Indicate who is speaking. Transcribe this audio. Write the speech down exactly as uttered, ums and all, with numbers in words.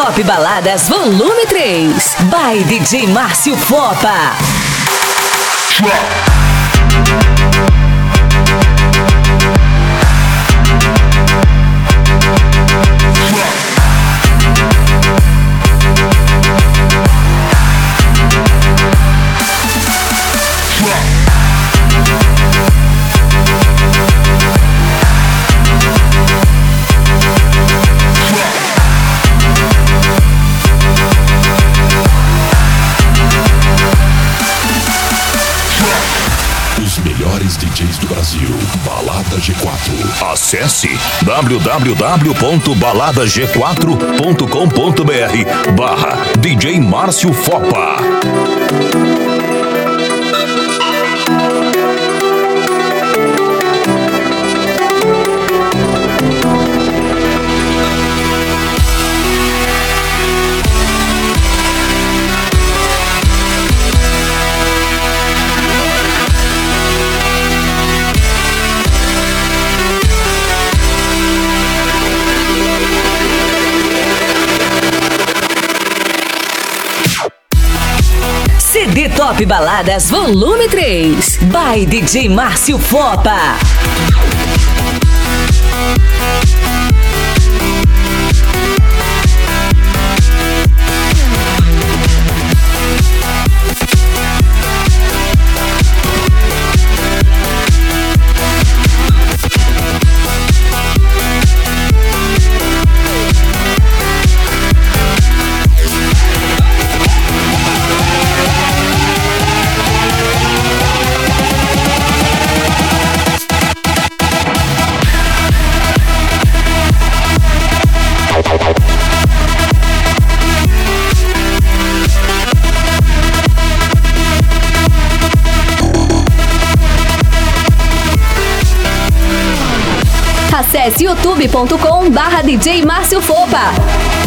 Speaker 1: Top Baladas Volume três, by D J Márcio Fopa.
Speaker 2: D Js do Brasil, Balada G quatro.
Speaker 3: Acesse w w w ponto balada g quatro ponto com ponto b r barra D J Márcio Fopa.
Speaker 1: C D Top Baladas Volume três, by D J Márcio Fopa.
Speaker 4: Acesse youtube ponto com barra D J Márcio Fopa.